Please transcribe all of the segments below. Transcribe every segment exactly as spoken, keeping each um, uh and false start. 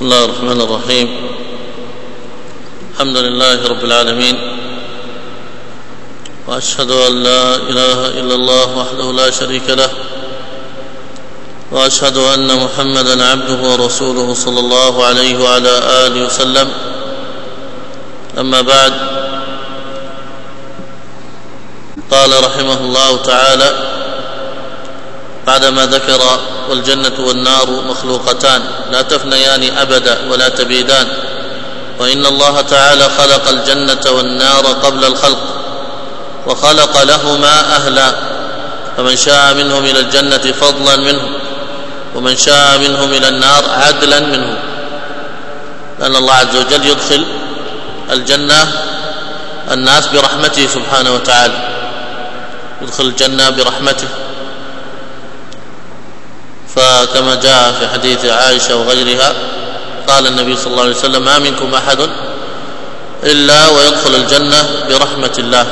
بسم الله الرحمن الرحيم. الحمد لله رب العالمين، وأشهد أن لا إله إلا الله وحده لا شريك له، وأشهد أن محمدا عبده ورسوله صلى الله عليه وعلى آله وسلم. أما بعد، قال رحمه الله تعالى بعدما ذكر والجنة والنار مخلوقتان لا تفنيان أبدا ولا تبيدان، وإن الله تعالى خلق الجنة والنار قبل الخلق وخلق لهما أهلا، فمن شاء منهم إلى الجنة فضلا منه، ومن شاء منهم إلى النار عدلا منه، لأن الله عز وجل يدخل الجنة الناس برحمته سبحانه وتعالى، يدخل الجنة برحمته. فكما جاء في حديث عائشة وغيرها قال النبي صلى الله عليه وسلم: ما منكم أحد إلا ويدخل الجنة برحمة الله.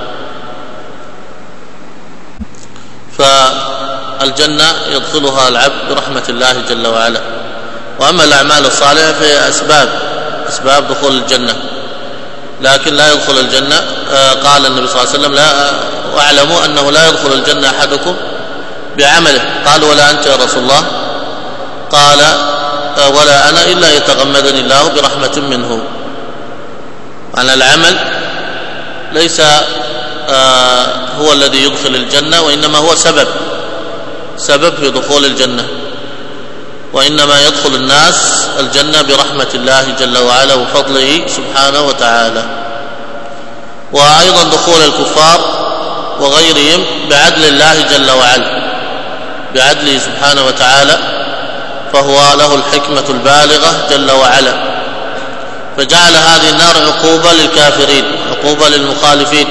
فالجنة يدخلها العبد برحمة الله جل وعلا. وأما الأعمال الصالحة فهي أسباب أسباب دخول الجنة، لكن لا يدخل الجنة. قال النبي صلى الله عليه وسلم: لا واعلموا أنه لا يدخل الجنة أحدكم بعمله. قال: ولا أنت يا رسول الله؟ قال: ولا أنا إلا يتغمدني الله برحمة منه. أن العمل ليس هو الذي يدخل الجنة، وإنما هو سبب سبب في دخول الجنة، وإنما يدخل الناس الجنة برحمة الله جل وعلا وفضله سبحانه وتعالى. وأيضا دخول الكفار وغيرهم بعدل الله جل وعلا، بعدله سبحانه وتعالى، فهو له الحكمة البالغة جل وعلا، فجعل هذه النار عقوبة للكافرين، عقوبة للمخالفين.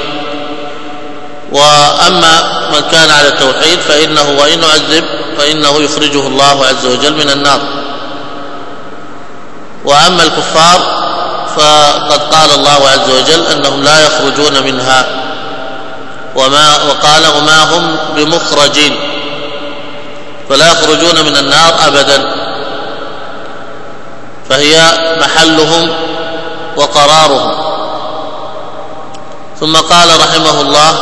وأما من كان على التوحيد فإنه وإن عذب فإنه يخرجه الله عز وجل من النار. وأما الكفار فقد قال الله عز وجل أنهم لا يخرجون منها، وما وقال: وما هم بمخرجين، فلا يخرجون من النار أبدا، فهي محلهم وقرارهم. ثم قال رحمه الله: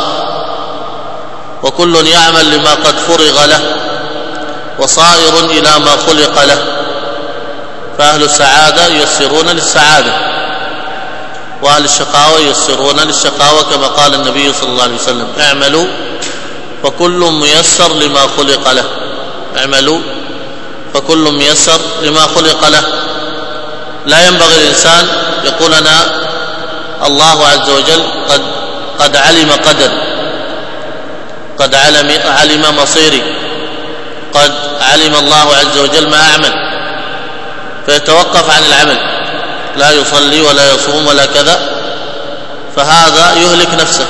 وكل يعمل لما قد فرغ له، وصائر إلى ما خلق له. فأهل السعادة ييسرون للسعادة، وأهل الشقاوة ييسرون للشقاوة، كما قال النبي صلى الله عليه وسلم: اعملوا فكل ميسر لما خلق له. اعملوا فكل ميسر لما خلق له. لا ينبغي الإنسان يقول: أنا الله عز وجل قد قد علم قدري، قد علم علم مصيري، قد علم الله عز وجل ما أعمل، فيتوقف عن العمل، لا يصلي ولا يصوم ولا كذا، فهذا يهلك نفسه،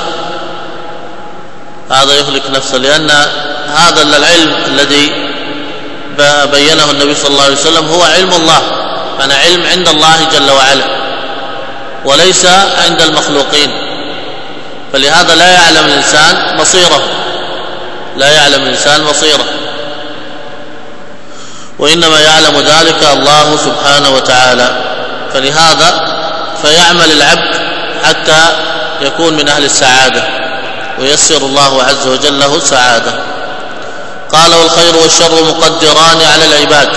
هذا يهلك نفسه، لأن هذا العلم الذي بينه النبي صلى الله عليه وسلم هو علم الله، فأنا علم عند الله جل وعلا وليس عند المخلوقين. فلهذا لا يعلم الإنسان مصيره، لا يعلم الإنسان مصيره، وإنما يعلم ذلك الله سبحانه وتعالى. فلهذا فيعمل العبد حتى يكون من أهل السعادة، ويسر الله عز وجل له السعادة. قال: والخير والشر مقدران على العباد.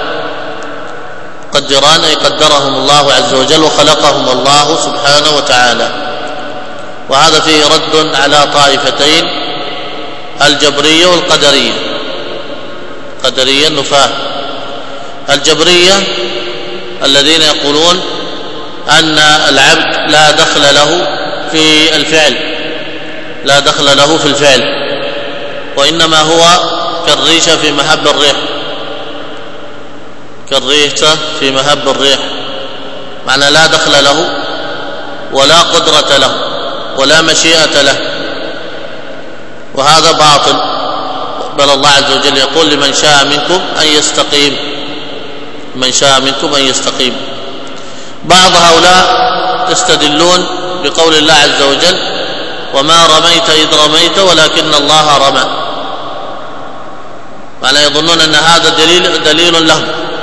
مقدران أي قدرهم الله عز وجل وخلقهم الله سبحانه وتعالى. وهذا فيه رد على طائفتين: الجبرية والقدرية. قدرية النفاة. الجبرية الذين يقولون أن العبد لا دخل له في الفعل، لا دخل له في الفعل، وإنما هو كالريشة في مهب الريح، كالريشة في مهب الريح، معنى لا دخل له ولا قدرة له ولا مشيئة له، وهذا باطل. بل الله عز وجل يقول: لمن شاء منكم أن يستقيم، من شاء منكم أن يستقيم. بعض هؤلاء يستدلون بقول الله عز وجل: وما رميت إذ رميت ولكن الله رمى، معنى يظنون أن هذا دليل, دليل لهم،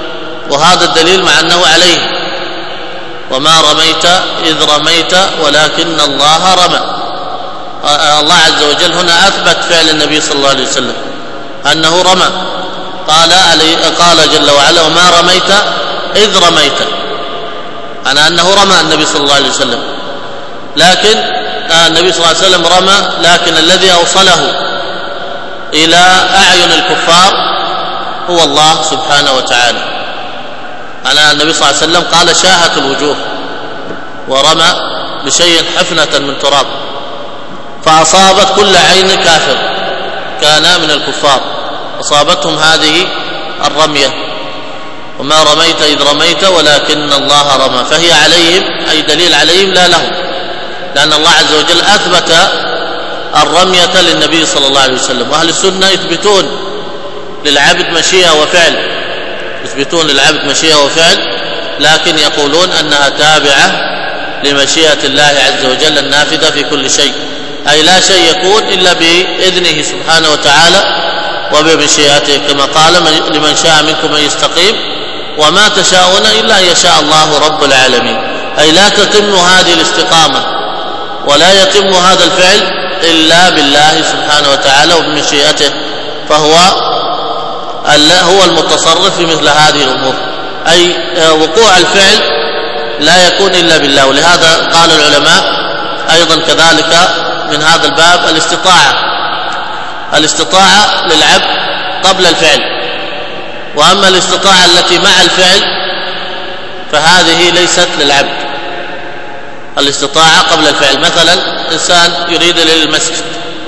وهذا الدليل مع أنه عليه، وما رميت إذ رميت ولكن الله رمى. الله عز وجل هنا أثبت فعل النبي صلى الله عليه وسلم أنه رمى، قال قال جل وعلا وما رميت إذ رميت، أنا أنه رمى النبي صلى الله عليه وسلم، لكن النبي صلى الله عليه وسلم رمى، لكن الذي أوصله إلى أعين الكفار هو الله سبحانه وتعالى. أنا النبي صلى الله عليه وسلم قال شاهت الوجوه، ورمى بشيء حفنة من تراب فأصابت كل عين كافر كان من الكفار، أصابتهم هذه الرمية، وما رميت إذ رميت ولكن الله رمى، فهي عليهم أي دليل عليهم لا لهم، لأن الله عز وجل أثبت الرمية للنبي صلى الله عليه وسلم. وأهل السنة يثبتون للعبد مشيئة وفعل، يثبتون للعبد مشيئة وفعل، لكن يقولون أنها تابعة لمشيئة الله عز وجل النافذة في كل شيء، أي لا شيء يكون إلا بإذنه سبحانه وتعالى وبمشيئته، كما قال لمن شاء منكم أن يستقيم وما تشاءون إلا أن يشاء الله رب العالمين، أي لا تتم هذه الاستقامة ولا يتم هذا الفعل إلا بالله سبحانه وتعالى وبمشيئته، فهو هو المتصرف في مثل هذه الأمور، أي وقوع الفعل لا يكون إلا بالله. ولهذا قال العلماء أيضا كذلك من هذا الباب الاستطاعة، الاستطاعة للعبد قبل الفعل، وأما الاستطاعة التي مع الفعل فهذه ليست للعبد. الاستطاعة قبل الفعل، مثلا إنسان يريد إلى المسجد،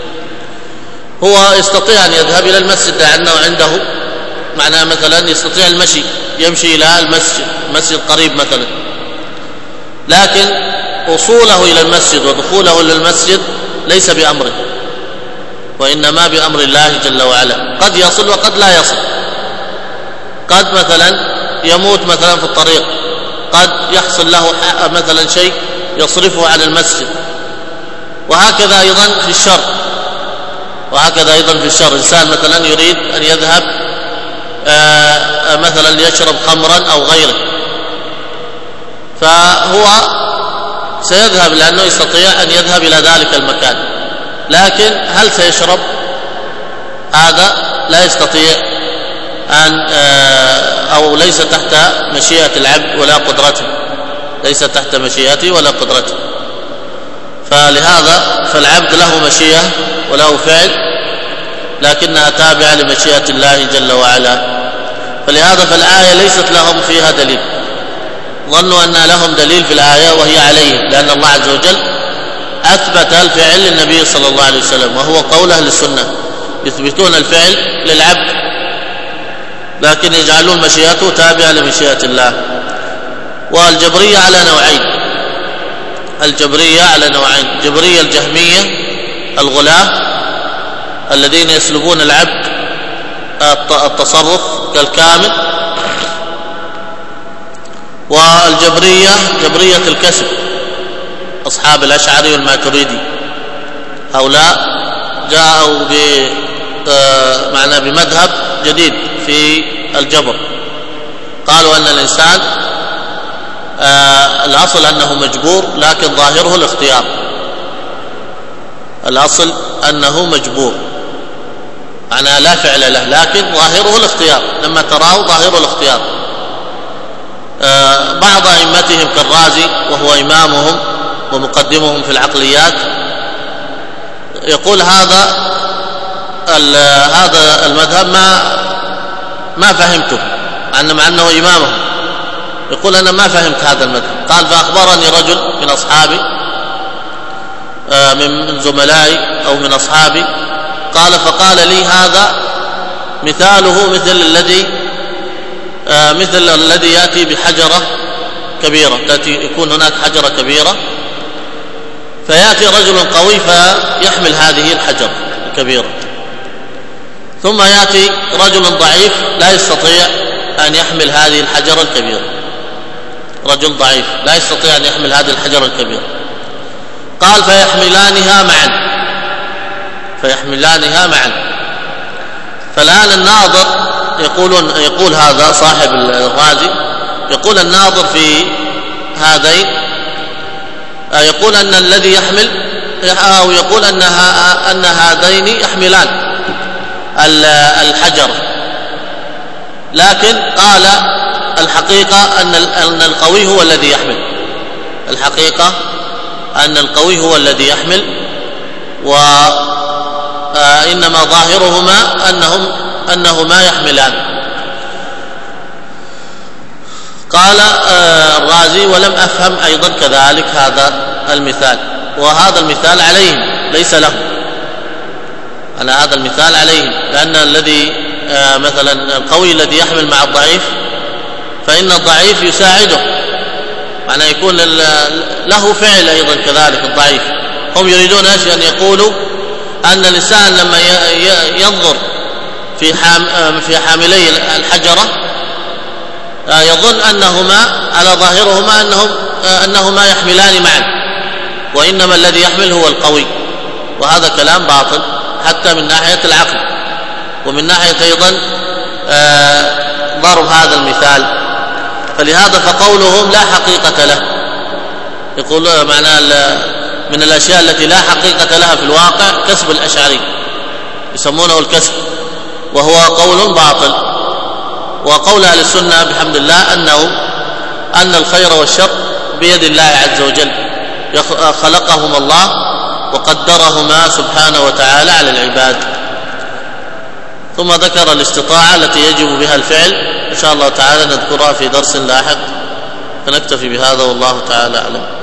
هو يستطيع أن يذهب إلى المسجد لأنه عنده معناه مثلا يستطيع المشي، يمشي إلى المسجد، مسجد قريب مثلا، لكن وصوله إلى المسجد ودخوله إلى المسجد ليس بأمره، وإنما بأمر الله جل وعلا، قد يصل وقد لا يصل، قد مثلا يموت مثلا في الطريق، قد يحصل له مثلا شيء يصرفه عن المسجد، وهكذا أيضا في الشر، وهكذا أيضا في الشر، إنسان مثلا يريد أن يذهب آه مثلا ليشرب خمرا أو غيره، فهو سيذهب لأنه يستطيع أن يذهب إلى ذلك المكان، لكن هل سيشرب؟ هذا لا يستطيع أن آه أو ليس تحت مشيئة العبد ولا قدرته، ليس تحت مشيئته ولا قدرته، فلهذا فالعبد له مشيئة وله فعل، لكنها تابعة لمشيئة الله جل وعلا. فلهذا فالآية ليست لهم فيها دليل، ظنوا أن لهم دليل في الآية وهي عليهم، لأن الله عز وجل أثبت الفعل للنبي صلى الله عليه وسلم، وهو قول أهل السنة، يثبتون الفعل للعبد لكن يجعلون مشيئته تابعة لمشيئة الله. والجبرية على نوعين، الجبرية على نوعين، جبرية الجهمية الغلاة الذين يسلبون العبد التصرف كالكامل، والجبرية جبرية الكسب أصحاب الأشعري والماتريدي، هؤلاء جاءوا بمعنى بمذهب جديد في الجبر، قالوا أن الإنسان الأصل أنه مجبور لكن ظاهره الاختيار، الأصل أنه مجبور معناه لا فعل له، لكن ظاهره الاختيار، لما تراه ظاهره الاختيار. بعض أئمتهم كالرازي وهو إمامهم ومقدمهم في العقليات يقول هذا هذا المذهب ما ما فهمته، مع أنه إمامهم، يقول أنا ما فهمت هذا المذهب. قال فأخبرني رجل من أصحابي من زملائي أو من أصحابي، قال فقال لي هذا مثاله مثل الذي مثل الذي يأتي بحجرة كبيرة، تأتي يكون هناك حجرة كبيرة فيأتي رجل قوي فيحمل هذه الحجرة الكبيرة، ثم يأتي رجل ضعيف لا يستطيع أن يحمل هذه الحجرة الكبيرة، رجل ضعيف لا يستطيع أن يحمل هذه الحجرة الكبيرة، قال فيحملانها معا فيحملانها معا فالآن الناظر يقولون يقول هذا صاحب الرازي يقول الناظر في هذين يقول أن الذي يحمل أو يقول أنها أن هذين يحملان الحجر، لكن قال الحقيقة أن القوي هو الذي يحمل، الحقيقة أن القوي هو الذي يحمل، وإنما ظاهرهما أنهم أنهما يحملان. قال الرازي ولم أفهم أيضا كذلك هذا المثال، وهذا المثال عليهم ليس له، على هذا المثال عليهم، لأن الذي مثلا القوي الذي يحمل مع الضعيف فإن الضعيف يساعده، معناه يكون له فعل أيضا كذلك الضعيف. هم يريدون أن يقولوا أن الإنسان لما ينظر في في حاملي الحجرة يظن أنهما على ظاهرهما أنهم أنهما يحملان معا، وإنما الذي يحمل هو القوي، وهذا كلام باطل حتى من ناحية العقل، ومن ناحية أيضا ضرب هذا المثال. فلهذا فقولهم لا حقيقة له، يقول معناه من الأشياء التي لا حقيقة لها في الواقع كسب الأشعري، يسمونه الكسب، وهو قول باطل. وقول أهل السنة بحمد الله أنه أن الخير والشر بيد الله عز وجل، خلقهما الله وقدرهما سبحانه وتعالى على العباد. ثم ذكر الاستطاعة التي يجب بها الفعل، إن شاء الله تعالى نذكرها في درس لاحق، فنكتفي بهذا والله تعالى أعلم.